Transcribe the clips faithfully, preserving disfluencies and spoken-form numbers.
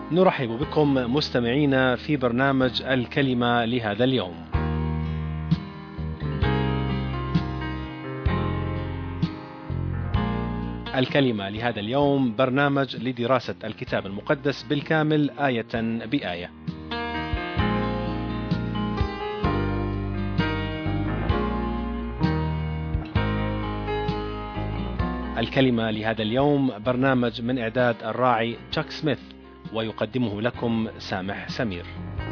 نرحب بكم مستمعينا في برنامج الكلمة لهذا اليوم. الكلمة لهذا اليوم برنامج لدراسة الكتاب المقدس بالكامل آية بآية. الكلمة لهذا اليوم برنامج من إعداد الراعي تشاك سميث، ويقدمه لكم سامح سمير.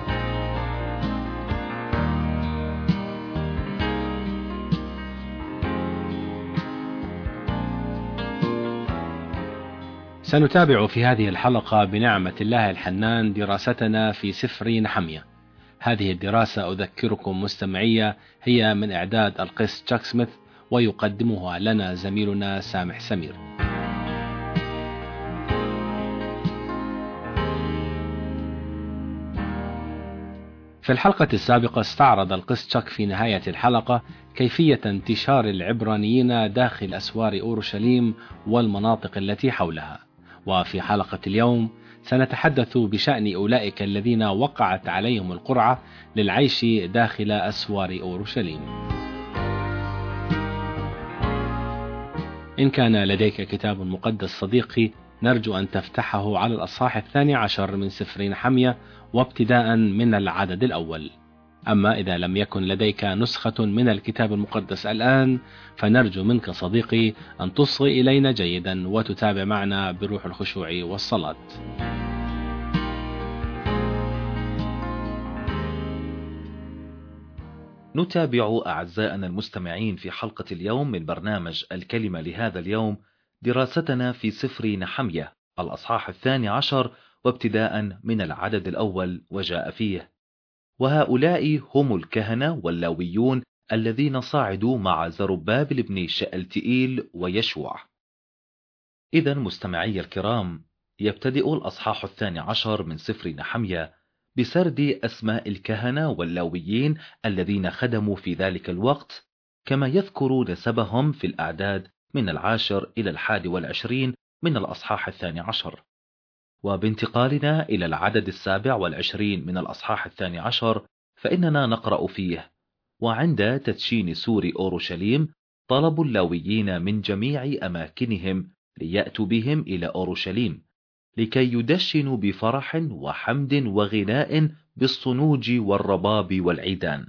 سنتابع في هذه الحلقة بنعمة الله الحنان دراستنا في سفر نحمية. هذه الدراسة أذكركم مستمعية هي من إعداد القس تشاك سميث، ويقدمها لنا زميلنا سامح سمير. في الحلقة السابقة استعرض القس تشاك في نهاية الحلقة كيفية انتشار العبرانيين داخل أسوار أورشليم والمناطق التي حولها. وفي حلقة اليوم سنتحدث بشأن أولئك الذين وقعت عليهم القرعة للعيش داخل أسوار أورشليم. إن كان لديك كتاب مقدس صديقي، نرجو أن تفتحه على الأصحاح الثاني عشر من سفر نحمية، وابتداء من العدد الأول. أما إذا لم يكن لديك نسخة من الكتاب المقدس الآن، فنرجو منك صديقي أن تصغي إلينا جيدا وتتابع معنا بروح الخشوع والصلاة. نتابع أعزائنا المستمعين في حلقة اليوم من برنامج الكلمة لهذا اليوم دراستنا في سفر نحمية الأصحاح الثاني عشر، وابتداء من العدد الأول وجاء فيه: وهؤلاء هم الكهنة واللاويون الذين صعدوا مع زربابل بن شألتئيل ويشوع. إذا مستمعي الكرام، يبتدئ الأصحاح الثاني عشر من سفر نحمية بسرد أسماء الكهنة واللاويين الذين خدموا في ذلك الوقت، كما يذكر نسبهم في الأعداد من العاشر إلى الحادي والعشرين من الأصحاح الثاني عشر. وبانتقالنا إلى العدد السابع والعشرين من الأصحاح الثاني عشر، فإننا نقرأ فيه: وعند تدشين سور أورشليم طلبوا اللاويين من جميع أماكنهم ليأتوا بهم إلى أورشليم، لكي يدشنوا بفرح وحمد وغناء بالصنوج والرباب والعيدان.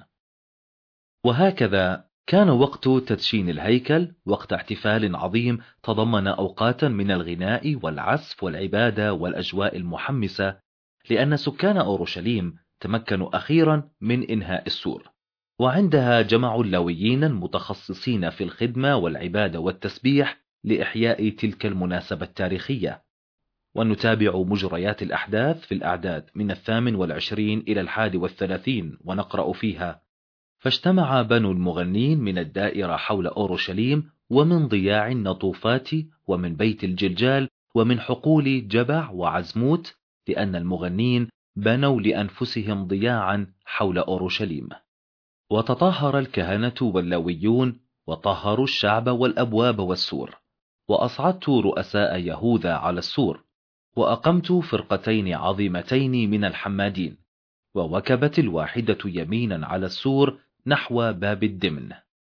وهكذا كان وقت تدشين الهيكل وقت احتفال عظيم تضمن أوقاتا من الغناء والعزف والعبادة والأجواء المحمسة، لأن سكان أورشليم تمكنوا أخيرا من إنهاء السور، وعندها جمعوا اللاويين المتخصصين في الخدمة والعبادة والتسبيح لإحياء تلك المناسبة التاريخية. ونتابع مجريات الأحداث في الأعداد من الثامن والعشرين إلى الحادي والثلاثين، ونقرأ فيها: فاجتمع بنو المغنين من الدائرة حول أورشليم، ومن ضياع النطوفات، ومن بيت الجلجال، ومن حقول جبع وعزموت، لأن المغنين بنوا لأنفسهم ضياعا حول أورشليم. وتطهر الكهنة واللاويون، وطهروا الشعب والأبواب والسور، وأصعدت رؤساء يهوذا على السور، وأقمت فرقتين عظيمتين من الحمادين، ووكبت الواحدة يمينا على السور نحو باب الدمن.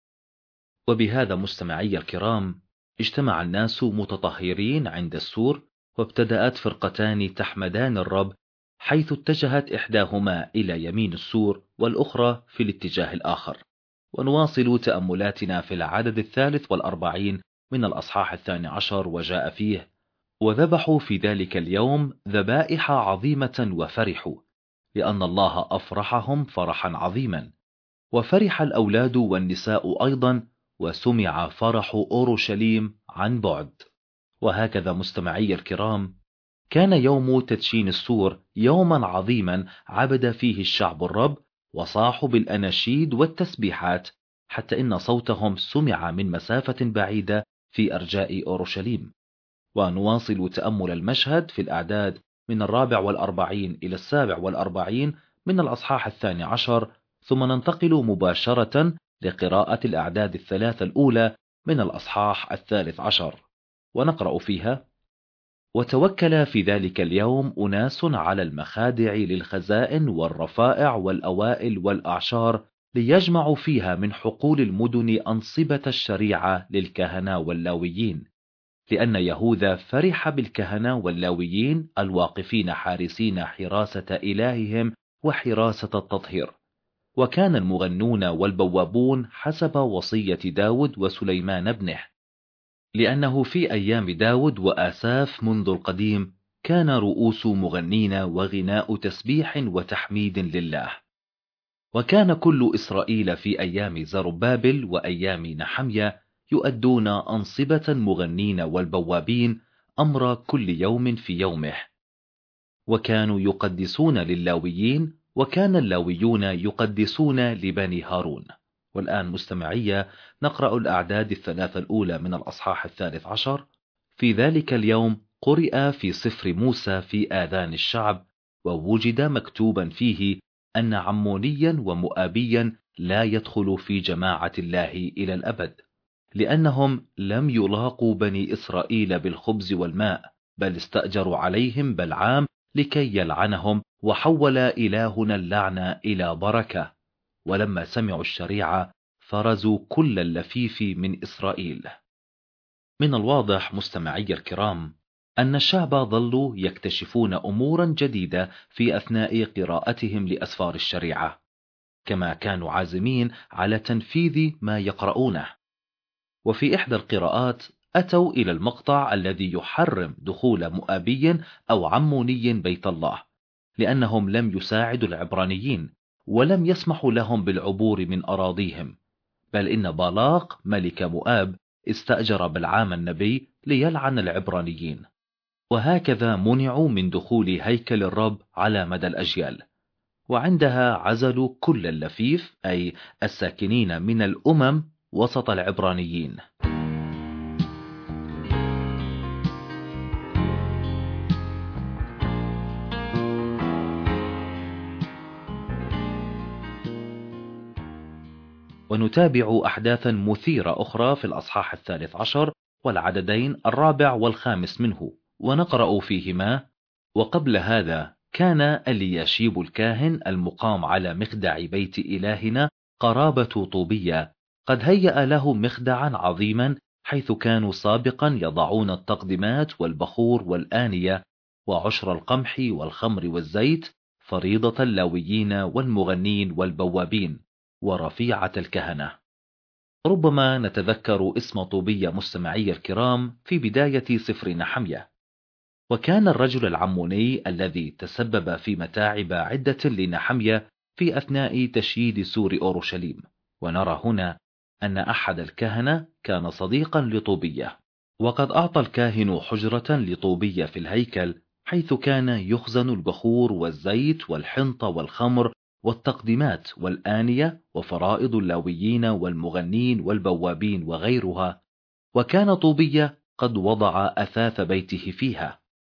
وبهذا مستمعي الكرام، اجتمع الناس متطهرين عند السور، وابتدأت فرقتان تحمدان الرب، حيث اتجهت إحداهما إلى يمين السور والأخرى في الاتجاه الآخر. ونواصل تأملاتنا في العدد الثالث والأربعين من الأصحاح الثاني عشر، وجاء فيه: وذبحوا في ذلك اليوم ذبائح عظيمة وفرحوا، لأن الله أفرحهم فرحا عظيما، وفرح الأولاد والنساء أيضا، وسمع فرح أورشليم عن بعد. وهكذا مستمعي الكرام، كان يوم تدشين السور يوما عظيما عبد فيه الشعب الرب، وصاحوا بالأناشيد والتسبيحات، حتى إن صوتهم سمع من مسافة بعيدة في أرجاء أورشليم. ونواصل تأمل المشهد في الأعداد من الرابع والأربعين إلى السابع والأربعين من الأصحاح الثاني عشر، ثم ننتقل مباشرة لقراءة الأعداد الثلاثة الأولى من الأصحاح الثالث عشر، ونقرأ فيها: وتوكل في ذلك اليوم أناس على المخادع للخزائن والرفائع والأوائل والأعشار ليجمعوا فيها من حقول المدن أنصبة الشريعة للكهنة واللاويين، لأن يهوذا فرح بالكهنة واللاويين الواقفين حارسين حراسة إلههم وحراسة التطهير. وكان المغنون والبوابون حسب وصية داود وسليمان ابنه، لأنه في أيام داود وآساف منذ القديم كان رؤوس مغنين وغناء تسبيح وتحميد لله. وكان كل إسرائيل في أيام زربابل وأيام نحمية يؤدون أنصبة المغنين والبوابين أمر كل يوم في يومه، وكانوا يقدسون للاويين، وكان اللاويون يقدسون لبني هارون. والآن مستمعية نقرأ الأعداد الثلاثة الأولى من الأصحاح الثالث عشر. في ذلك اليوم قرئ في سفر موسى في آذان الشعب، ووجد مكتوبا فيه أن عمونيا ومؤابيا لا يدخل في جماعة الله إلى الأبد، لأنهم لم يلاقوا بني إسرائيل بالخبز والماء، بل استأجروا عليهم بلعام لكي يلعنهم، وحول إلهنا اللعنة إلى بركة. ولما سمعوا الشريعة فرزوا كل اللفيف من إسرائيل. من الواضح مستمعي الكرام أن الشعب ظلوا يكتشفون أمورا جديدة في أثناء قراءتهم لأسفار الشريعة، كما كانوا عازمين على تنفيذ ما يقرؤونه. وفي إحدى القراءات أتوا إلى المقطع الذي يحرم دخول مؤابي أو عموني بيت الله، لأنهم لم يساعدوا العبرانيين ولم يسمحوا لهم بالعبور من أراضيهم، بل إن بالاق ملك مؤاب استأجر بلعام النبي ليلعن العبرانيين، وهكذا منعوا من دخول هيكل الرب على مدى الأجيال. وعندها عزلوا كل اللفيف أي الساكنين من الأمم وسط العبرانيين. ونتابع أحداثا مثيرة أخرى في الأصحاح الثالث عشر والعددين الرابع والخامس منه، ونقرأ فيهما: وقبل هذا كان الياشيب الكاهن المقام على مخدع بيت إلهنا قرابة طوبية قد هيأ له مخدعا عظيما، حيث كانوا سابقا يضعون التقدمات والبخور والآنية وعشر القمح والخمر والزيت، فريضة اللاويين والمغنين والبوابين ورفيعة الكهنة. ربما نتذكر اسم طوبية مستمعي الكرام في بداية سفر نحمية. وكان الرجل العموني الذي تسبب في متاعب عدة لنحمية في أثناء تشييد سور أورشليم. ونرى هنا أن أحد الكهنة كان صديقا لطوبية، وقد أعطى الكاهن حجرة لطوبية في الهيكل، حيث كان يخزن البخور والزيت والحنطة والخمر والتقدمات والآنية وفرائض اللاويين والمغنين والبوابين وغيرها. وكان طوبية قد وضع أثاث بيته فيها.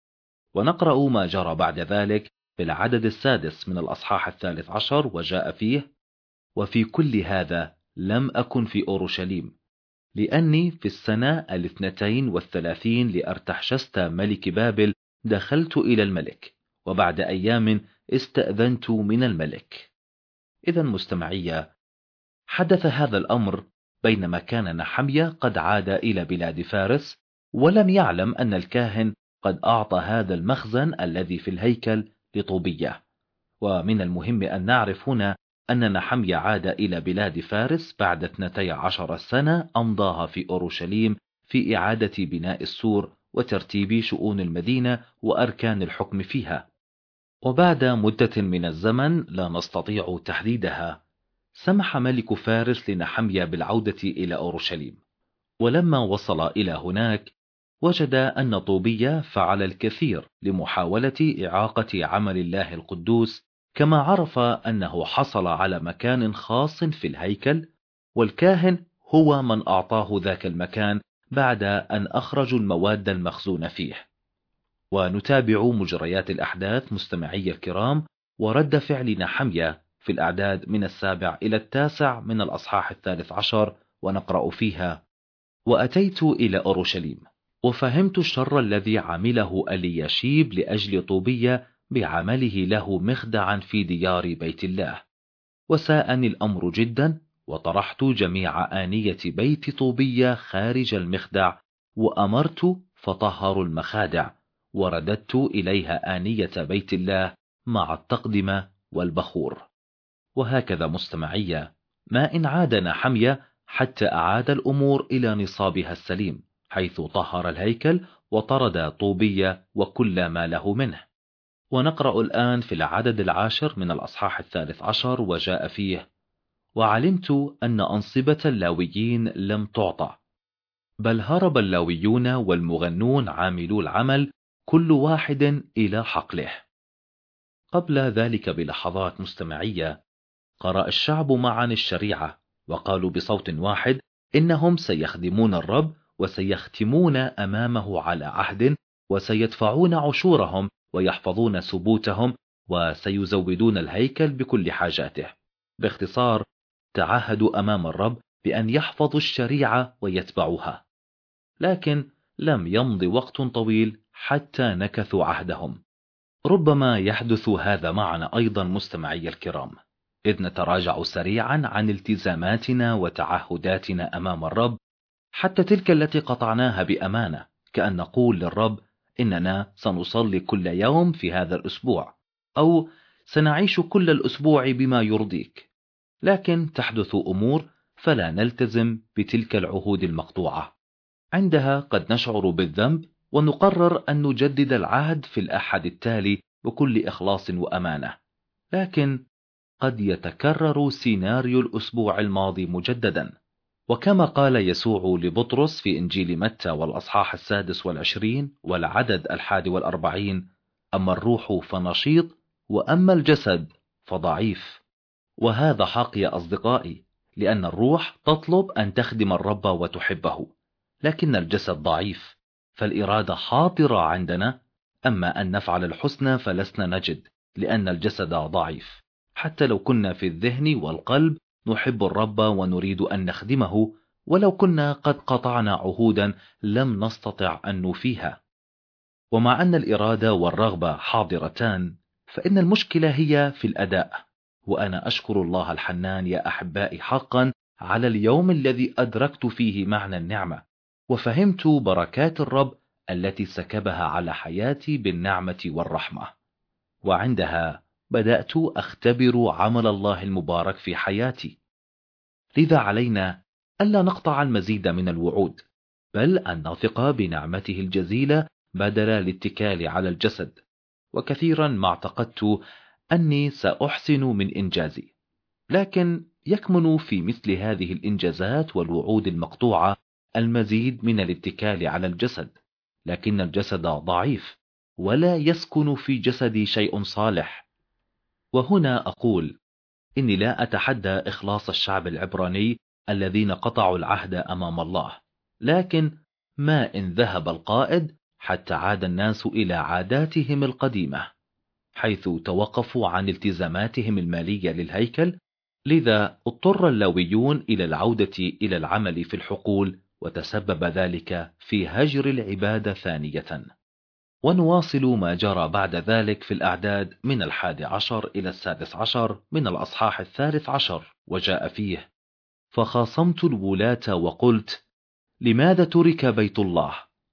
ونقرأ ما جرى بعد ذلك في العدد السادس من الأصحاح الثالث عشر، وجاء فيه: وفي كل هذا لم أكن في أورشليم، لأني في السنة الاثنتين والثلاثين لأرتحشست ملك بابل دخلت إلى الملك، وبعد أيام استأذنت من الملك. إذا مستمعية، حدث هذا الأمر بينما كان نحمية قد عاد إلى بلاد فارس، ولم يعلم أن الكاهن قد أعطى هذا المخزن الذي في الهيكل لطوبية. ومن المهم أن نعرف هنا أن نحمية عاد إلى بلاد فارس بعد اثنتي عشر سنة أمضاها في أورشليم في إعادة بناء السور وترتيب شؤون المدينة وأركان الحكم فيها. وبعد مدة من الزمن لا نستطيع تحديدها، سمح ملك فارس لنحمية بالعودة إلى أورشليم. ولما وصل إلى هناك وجد أن طوبية فعل الكثير لمحاولة إعاقة عمل الله القدوس، كما عرف أنه حصل على مكان خاص في الهيكل، والكاهن هو من أعطاه ذاك المكان بعد أن أخرجوا المواد المخزونة فيه. ونتابع مجريات الأحداث مستمعي الكرام ورد فعل نحمية في الأعداد من السابع إلى التاسع من الأصحاح الثالث عشر، ونقرأ فيها: وأتيت إلى أورشليم وفهمت الشر الذي عمله الياشيب لأجل طوبية بعمله له مخدعا في ديار بيت الله. وساءني الأمر جدا، وطرحت جميع آنية بيت طوبية خارج المخدع، وأمرت فطهروا المخادع، ورددت إليها آنية بيت الله مع التقدمة والبخور. وهكذا مستمعية، ما إن عادنا حمية حتى أعاد الأمور إلى نصابها السليم، حيث طهر الهيكل وطرد طوبية وكل ما له منه. ونقرأ الآن في العدد العاشر من الأصحاح الثالث عشر، وجاء فيه: وعلمت أن أنصبة اللاويين لم تعطى، بل هرب اللاويون والمغنون عاملو العمل كل واحد إلى حقله. قبل ذلك بلحظات مستمعية، قرأ الشعب معا الشريعة، وقالوا بصوت واحد إنهم سيخدمون الرب، وسيختمون أمامه على عهد، وسيدفعون عشورهم، ويحفظون سبوتهم، وسيزودون الهيكل بكل حاجاته. باختصار، تعهدوا أمام الرب بأن يحفظوا الشريعة ويتبعوها. لكن لم يمض وقت طويل حتى نكثوا عهدهم. ربما يحدث هذا معنا أيضا مستمعي الكرام، إذ نتراجع سريعا عن التزاماتنا وتعهداتنا أمام الرب، حتى تلك التي قطعناها بأمانة، كأن نقول للرب إننا سنصلي كل يوم في هذا الأسبوع، أو سنعيش كل الأسبوع بما يرضيك، لكن تحدث أمور فلا نلتزم بتلك العهود المقطوعة. عندها قد نشعر بالذنب، ونقرر أن نجدد العهد في الأحد التالي بكل إخلاص وأمانة. لكن قد يتكرر سيناريو الأسبوع الماضي مجددا، وكما قال يسوع لبطرس في إنجيل متى والأصحاح السادس والعشرين والعدد الحادي والأربعين: أما الروح فنشيط، وأما الجسد فضعيف. وهذا حق يا أصدقائي، لأن الروح تطلب أن تخدم الرب وتحبه، لكن الجسد ضعيف، فالإرادة حاضرة عندنا، أما أن نفعل الحسنى فلسنا نجد، لأن الجسد ضعيف. حتى لو كنا في الذهن والقلب نحب الرب ونريد أن نخدمه، ولو كنا قد قطعنا عهودا لم نستطع أن نوفيها. ومع أن الإرادة والرغبة حاضرتان، فإن المشكلة هي في الأداء. وأنا أشكر الله الحنان يا أحبائي حقا على اليوم الذي أدركت فيه معنى النعمة، وفهمت بركات الرب التي سكبها على حياتي بالنعمة والرحمة، وعندها بدأت أختبر عمل الله المبارك في حياتي. لذا علينا ألا نقطع المزيد من الوعود، بل أن نثق بنعمته الجزيلة بدل الاتكال على الجسد. وكثيرا ما اعتقدت أني سأحسن من إنجازي، لكن يكمن في مثل هذه الإنجازات والوعود المقطوعة المزيد من الاتكال على الجسد، لكن الجسد ضعيف، ولا يسكن في جسدي شيء صالح. وهنا أقول إني لا أتحدى إخلاص الشعب العبراني الذين قطعوا العهد أمام الله، لكن ما إن ذهب القائد حتى عاد الناس إلى عاداتهم القديمة، حيث توقفوا عن التزاماتهم المالية للهيكل. لذا اضطر اللاويون إلى العودة إلى العمل في الحقول، وتسبب ذلك في هجر العبادة ثانية. ونواصل ما جرى بعد ذلك في الأعداد من الحادي عشر إلى السادس عشر من الأصحاح الثالث عشر، وجاء فيه: فخاصمت الولاة وقلت: لماذا ترك بيت الله؟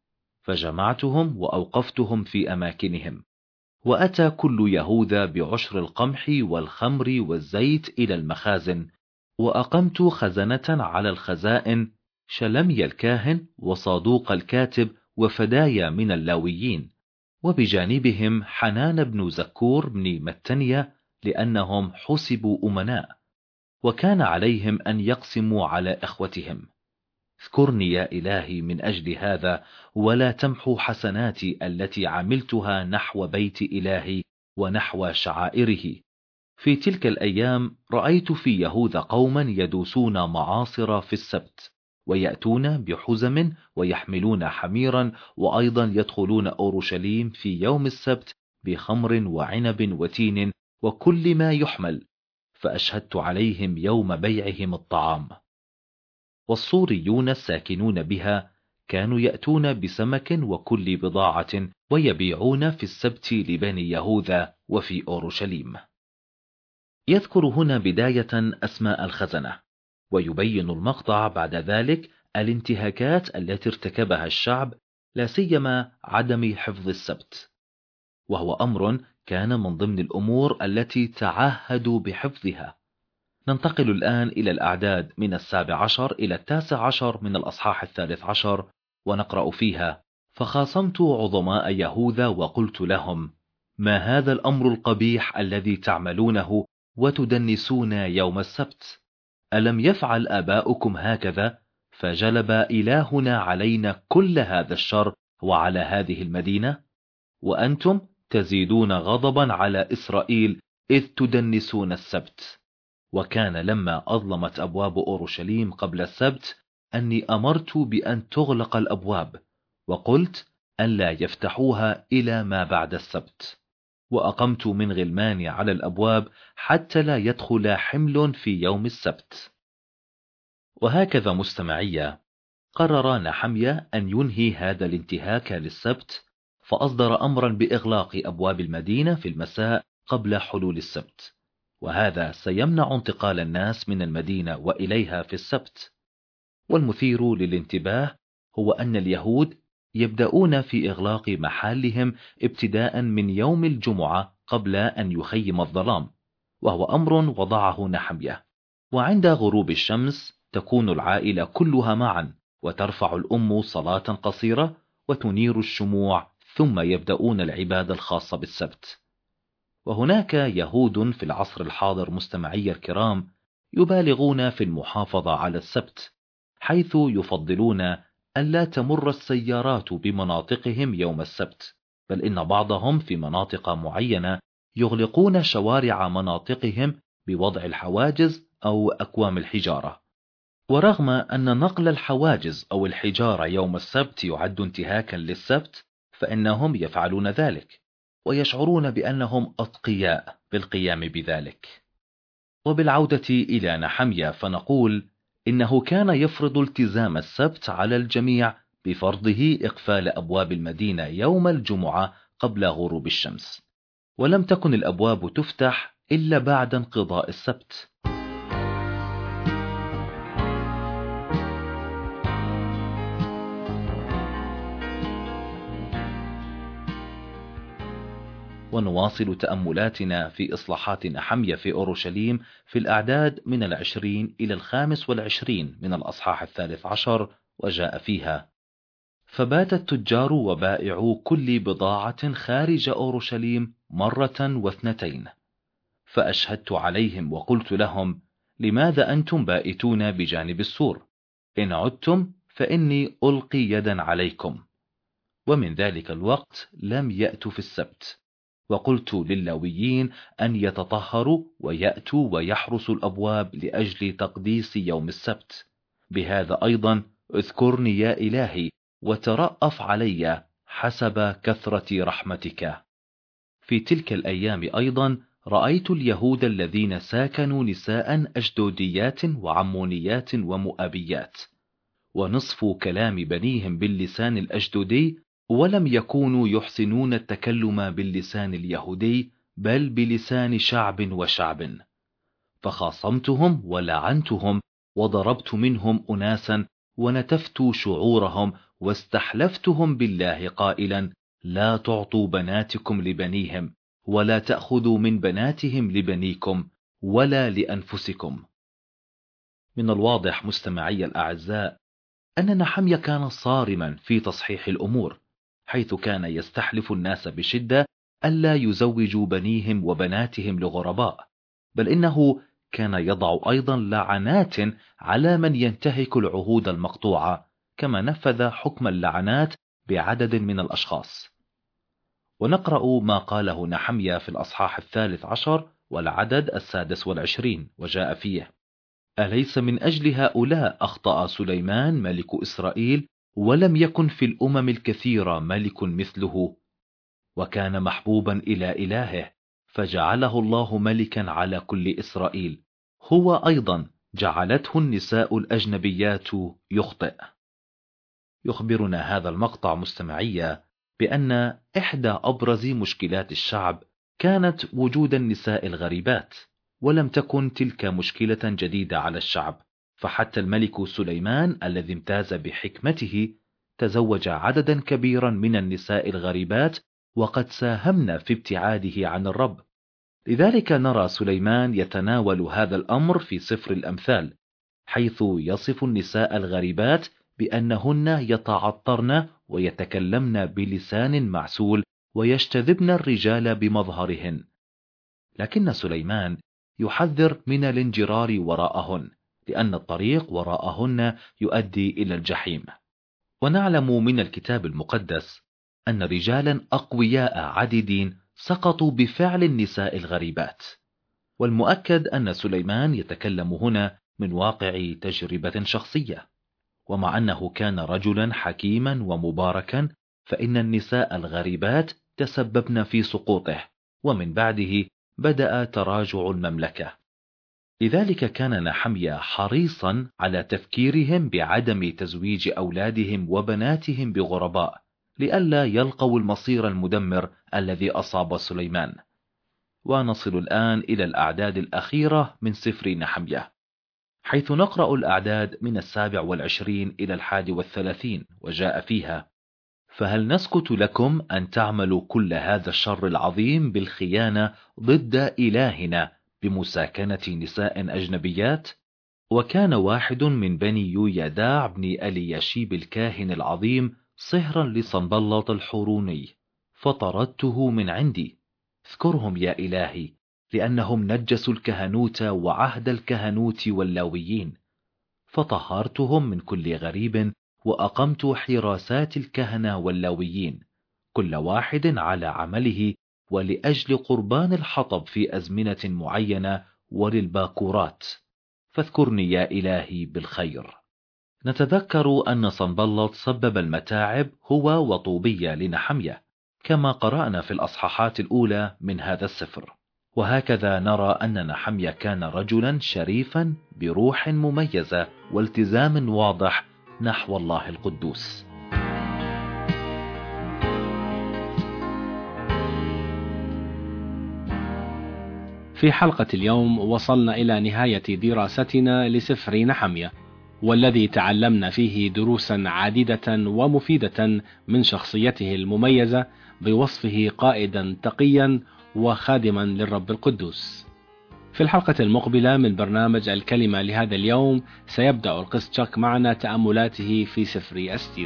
فجمعتهم وأوقفتهم في أماكنهم، وأتى كل يهوذا بعشر القمح والخمر والزيت إلى المخازن، وأقمت خزنة على الخزائن، شلمي الكاهن وصادوق الكاتب وفدايا من اللاويين، وبجانبهم حنان بن زكور بن متنية، لأنهم حسبوا أمناء، وكان عليهم أن يقسموا على إخوتهم. اذكرني يا إلهي من أجل هذا، ولا تمحو حسناتي التي عملتها نحو بيت إلهي ونحو شعائره. في تلك الأيام رأيت في يهوذا قوما يدوسون معاصر في السبت، ويأتون بحزم ويحملون حميرا، وأيضا يدخلون أورشليم في يوم السبت بخمر وعنب وتين وكل ما يحمل، فأشهدت عليهم يوم بيعهم الطعام. والصوريون الساكنون بها كانوا يأتون بسمك وكل بضاعة ويبيعون في السبت لبني يهوذا وفي أورشليم. يذكر هنا بداية أسماء الخزنة، ويبين المقطع بعد ذلك الانتهاكات التي ارتكبها الشعب، لا سيما عدم حفظ السبت، وهو أمر كان من ضمن الأمور التي تعهدوا بحفظها. ننتقل الآن إلى الأعداد من السابع عشر إلى التاسع عشر من الأصحاح الثالث عشر، ونقرأ فيها: فخاصمت عظماء يهوذا وقلت لهم: ما هذا الأمر القبيح الذي تعملونه وتدنسون يوم السبت؟ ألم يفعل آباؤكم هكذا؟ فجلب إلهنا علينا كل هذا الشر وعلى هذه المدينة، وأنتم تزيدون غضبا على إسرائيل إذ تدنسون السبت. وكان لما أظلمت أبواب أورشليم قبل السبت أني أمرت بأن تغلق الأبواب، وقلت أن لا يفتحوها إلى ما بعد السبت، وأقمت من غلماني على الأبواب حتى لا يدخل حمل في يوم السبت. وهكذا مستمعية قرر نحميا أن ينهي هذا الانتهاك للسبت، فأصدر أمرا بإغلاق أبواب المدينة في المساء قبل حلول السبت، وهذا سيمنع انتقال الناس من المدينة وإليها في السبت. والمثير للانتباه هو أن اليهود يبدأون في إغلاق محلهم ابتداء من يوم الجمعة قبل أن يخيم الظلام، وهو أمر وضعه نحمية. وعند غروب الشمس تكون العائلة كلها معا، وترفع الأم صلاة قصيرة وتنير الشموع، ثم يبدأون العبادة الخاصة بالسبت. وهناك يهود في العصر الحاضر مستمعي الكرام يبالغون في المحافظة على السبت، حيث يفضلون ألا تمر السيارات بمناطقهم يوم السبت، بل إن بعضهم في مناطق معينة يغلقون شوارع مناطقهم بوضع الحواجز أو أكوام الحجارة. ورغم أن نقل الحواجز أو الحجارة يوم السبت يعد انتهاكا للسبت، فإنهم يفعلون ذلك ويشعرون بأنهم أتقياء بالقيام بذلك. وبالعودة إلى نحميا فنقول إنه كان يفرض التزام السبت على الجميع بفرضه إقفال أبواب المدينة يوم الجمعة قبل غروب الشمس، ولم تكن الأبواب تفتح إلا بعد انقضاء السبت. ونواصل تأملاتنا في إصلاحات نحميا في أورشليم في الأعداد من العشرين إلى الخامس والعشرين من الأصحاح الثالث عشر، وجاء فيها: فبات التجار وبائعو كل بضاعة خارج أورشليم مرة واثنتين، فأشهدت عليهم وقلت لهم: لماذا أنتم بائتون بجانب السور؟ إن عدتم فإني ألقي يدا عليكم. ومن ذلك الوقت لم يأتوا في السبت. وقلت لللاويين أن يتطهروا ويأتوا ويحرسوا الأبواب لأجل تقديس يوم السبت. بهذا أيضا اذكرني يا إلهي وترأف علي حسب كثرة رحمتك. في تلك الأيام أيضا رأيت اليهود الذين ساكنوا نساء أشدوديات وعمونيات ومؤابيات، ونصف كلام بنيهم باللسان الأشدودي، ولم يكونوا يحسنون التكلم باللسان اليهودي بل بلسان شعب وشعب. فخاصمتهم ولعنتهم وضربت منهم أناسا ونتفت شعورهم واستحلفتهم بالله قائلا: لا تعطوا بناتكم لبنيهم ولا تأخذوا من بناتهم لبنيكم ولا لأنفسكم. من الواضح مستمعي الأعزاء أن نحميا كان صارما في تصحيح الأمور، حيث كان يستحلف الناس بشدة ألا يزوجوا بنيهم وبناتهم لغرباء، بل إنه كان يضع أيضا لعنات على من ينتهك العهود المقطوعة، كما نفذ حكم اللعنات بعدد من الأشخاص. ونقرأ ما قاله نحميا في الأصحاح الثالث عشر والعدد السادس والعشرين، وجاء فيه: أليس من أجل هؤلاء أخطأ سليمان ملك إسرائيل، ولم يكن في الأمم الكثيرة ملك مثله؟ وكان محبوبا إلى إلهه، فجعله الله ملكا على كل إسرائيل، هو أيضا جعلته النساء الأجنبيات يخطئ. يخبرنا هذا المقطع مستمعية بأن إحدى أبرز مشكلات الشعب كانت وجود النساء الغريبات، ولم تكن تلك مشكلة جديدة على الشعب، فحتى الملك سليمان الذي امتاز بحكمته تزوج عددا كبيرا من النساء الغريبات، وقد ساهمن في ابتعاده عن الرب. لذلك نرى سليمان يتناول هذا الأمر في سفر الأمثال، حيث يصف النساء الغريبات بأنهن يتعطرن ويتكلمن بلسان معسول ويجتذبن الرجال بمظهرهن. لكن سليمان يحذر من الانجرار وراءهن، لأن الطريق وراءهن يؤدي إلى الجحيم. ونعلم من الكتاب المقدس أن رجالا أقوياء عديدين سقطوا بفعل النساء الغريبات، والمؤكد أن سليمان يتكلم هنا من واقع تجربة شخصية. ومع أنه كان رجلا حكيما ومباركا، فإن النساء الغريبات تسببن في سقوطه، ومن بعده بدأ تراجع المملكة. لذلك كان نحميا حريصا على تفكيرهم بعدم تزويج أولادهم وبناتهم بغرباء، لئلا يلقوا المصير المدمر الذي أصاب سليمان. ونصل الآن إلى الأعداد الأخيرة من سفر نحميا، حيث نقرأ الأعداد من السابع والعشرين إلى الحادي والثلاثين، وجاء فيها: فهل نسكت لكم أن تعملوا كل هذا الشر العظيم بالخيانة ضد إلهنا بمساكنة نساء أجنبيات؟ وكان واحد من بني يويداع بن ألياشيب الكاهن العظيم صهرا لصنبلط الحوروني، فطردته من عندي. اذكرهم يا إلهي، لأنهم نجسوا الكهنوت وعهد الكهنوت واللاويين. فطهرتهم من كل غريب، وأقمت حراسات الكهنة واللاويين، كل واحد على عمله، ولأجل قربان الحطب في أزمنة معينة وللباكورات. فاذكرني يا إلهي بالخير. نتذكر أن صنبلط سبب المتاعب هو وطوبية لنحميا، كما قرأنا في الأصحاحات الأولى من هذا السفر. وهكذا نرى أن نحميا كان رجلا شريفا بروح مميزة والتزام واضح نحو الله القدوس. في حلقة اليوم وصلنا إلى نهاية دراستنا لسفر نحميا، والذي تعلمنا فيه دروسا عديدة ومفيدة من شخصيته المميزة بوصفه قائدا تقيا وخادما للرب القدوس. في الحلقة المقبلة من برنامج الكلمة لهذا اليوم سيبدأ القس تشاك معنا تأملاته في سفر أستير.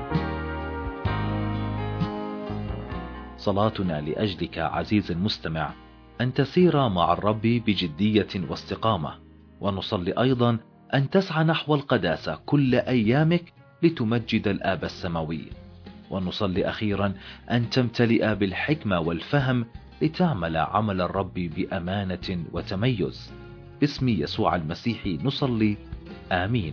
صلاتنا لأجلك عزيز المستمع أن تسير مع الرب بجدية واستقامة، ونصلي أيضا أن تسعى نحو القداسة كل أيامك لتمجد الآب السماوي، ونصلي أخيرا أن تمتلئ بالحكمة والفهم لتعمل عمل الرب بأمانة وتميز. باسم يسوع المسيح نصلي، آمين.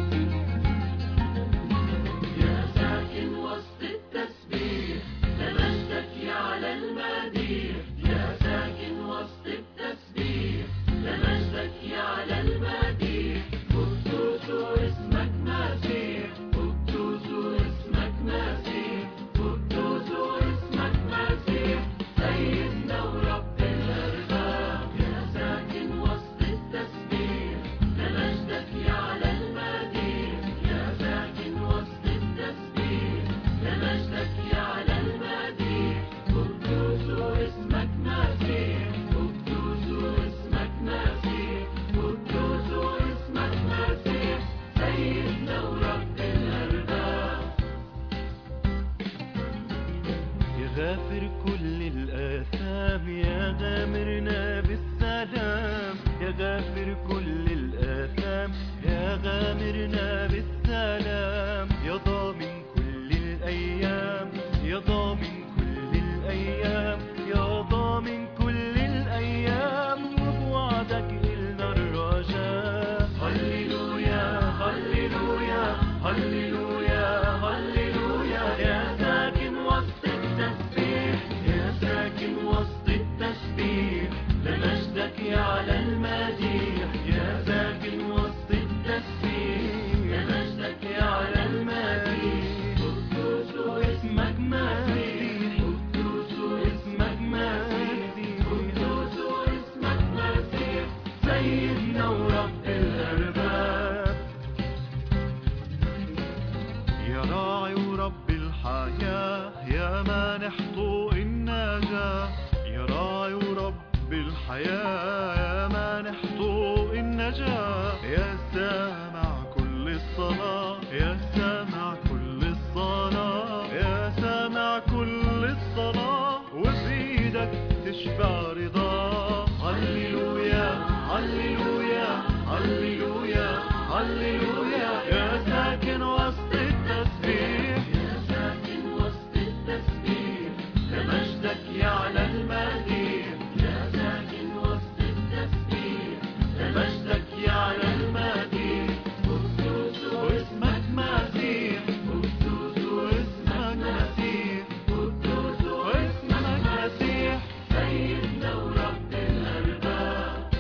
يا ساكن وسط التسبيح لمجدك يعلى المديح، يا ساكن وسط التسبيح لمجدك يعلى المديح، قدوس اسمك مسيح، قدوس اسمك مسيح، قدوس اسمك مسيح، سيدنا ورب الأرباب. يا ساكن وسط التسبيح لمجدك يعلى المديح، يا ساكن وسط التسبيح لمجدك يعلى المديح، قدوس اسمك مسيح، قدوس اسمك مسيح، قدوس اسمك مسيح، سيدنا ورب الأرباب. يا غافر كل الآثام، يا غامرنا بالسلام، يا غافر كل الآثام، يا غامرنا بالسلام، يا ضامن كل الأيام، يا ضامن كل الأيام، يا ضامن كل الأيام، وبوعدك إلنا الرجاء. هللويا هللويا هللويا هللويا، يا ساكن وسط التسبيح، يا ساكن وسط التسبيح لمجدك يعلى المديح، يا ساكن وسط التسبيح لمجدك يعلى المديح، سيدنا ورب الأرباب. يا راعي ورب الحياة، يا مانح ضوء النجاة. يا راعي ورب الحياة، يا مانح ضوء النجاة. يا سامع كل الصلاة، يا سامع كل الصلاة، يا سامع كل الصلاة، وبإيدك تشبع رضاه. هللويا هللويا هللويا هللويا. يا ساكن وسط التسبيح، يا ساكن وسط التسبيح، لمجدك يعلى المديح. يا ساكن وسط التسبيح، لمجدك يعلى المديح. قدوس واسمك مسيح، قدوس واسمك مسيح، قدوس واسمك مسيح. سيدنا ورب الأرباب.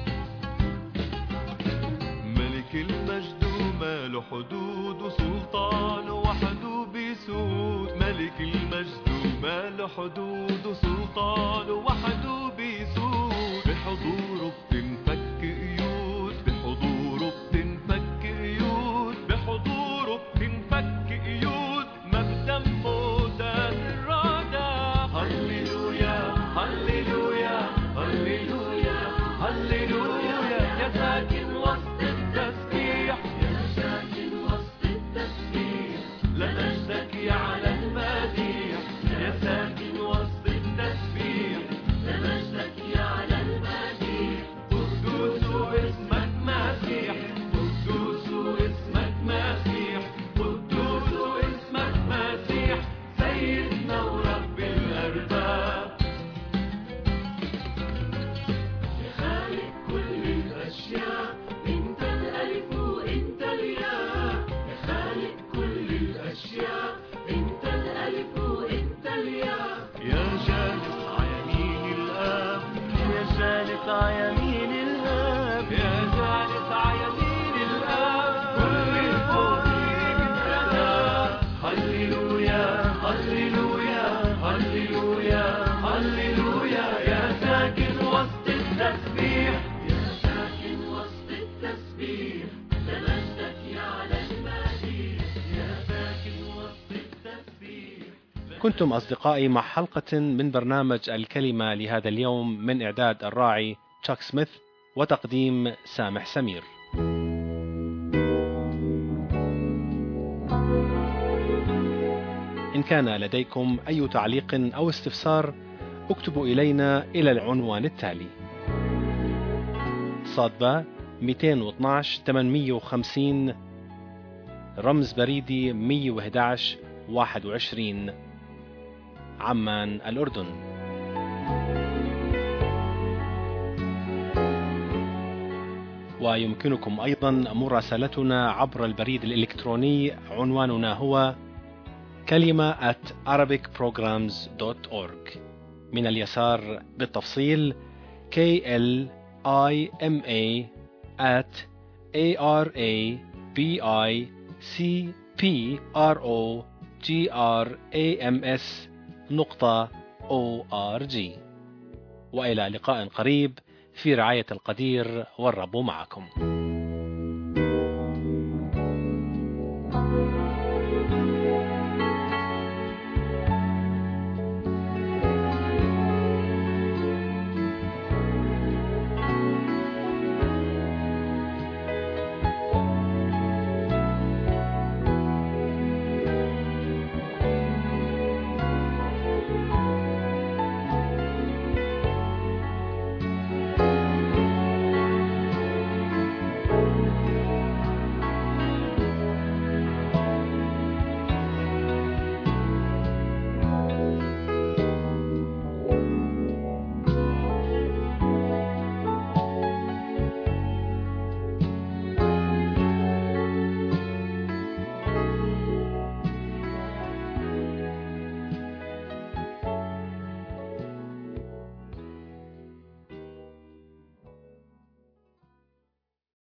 ملك المجد ما له حدود، وسلطانه وحده بيسود. ملك المجد ما له حدود، وسلطانه وحده بيسود. بحضوره بتنفك قيود، بحضوره بتنفك قيود، بحضوره بتنفك قيود. ما بدمه دان الرادة. هللويا هللويا هللويا هللويا. يا ساكن وسط التسبيح، يا ساكن وسط التسبيح، لمجدك يعلى المديح. يا ساكن وسط التسبيح، لمجدك يعلى المديح. قدوس اسمك مسيح، قدوس اسمك مسيح، قدوس اسمك مسيح. سيدنا ورب الأرباب. يا خالق كل الأشياء، أنت الألف وأنت الياء. يا خالق كل الأشياء، أنت الألف وأنت الياء. يا جالس عيمين الآب، يا جالس عيمين الآب، يا جالس عيمين الآب. كل الكون بالسماء. هللويا هللويا هللويا هللويا. يا ساكن وسط التسبيح، يا ساكن وسط التسبيح، لمجدك يعلى المديح. يا ساكن وسط التسبيح. كنتم أصدقائي مع حلقة من برنامج الكلمة لهذا اليوم، من إعداد الراعي تشاك سميث وتقديم سامح سمير. إن كان لديكم أي تعليق أو استفسار، اكتبوا إلينا إلى العنوان التالي: صادبة مئتين واثناشر ثمانمئة وخمسين، رمز بريدي مئة وأحد عشر واحد وعشرين، عمان الأردن. ويمكنكم أيضا مراسلتنا عبر البريد الإلكتروني، عنواننا هو كلمة at arabic programs dot org. من اليسار بالتفصيل K L I M A at A R A B I C P R O G R A M S نقطة O R G. وإلى لقاء قريب في رعاية القدير، والرب معكم.